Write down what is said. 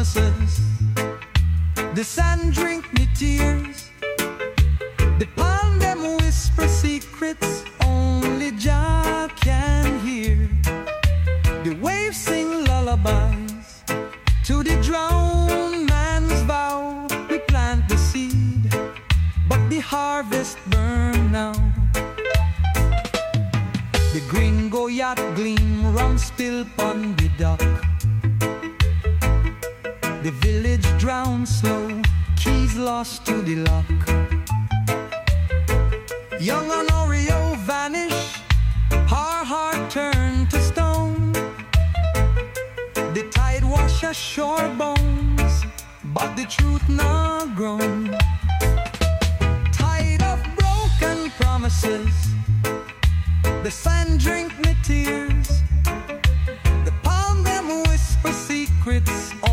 promises. The sand drink me tears. The palm them whisper secrets only Jah can hear. The waves sing lullabies to the drowned man's vow. We plant the seed, but the harvest burn now. The gringo yacht gleam, rum spill pon the dock. The village drowned slow, keys lost to the lock. Young Honorio vanish, our heart turned to stone. The tide wash ashore bones, but the truth not grown. Tide of broken promises, the sand drink me tears. The palm them whisper secrets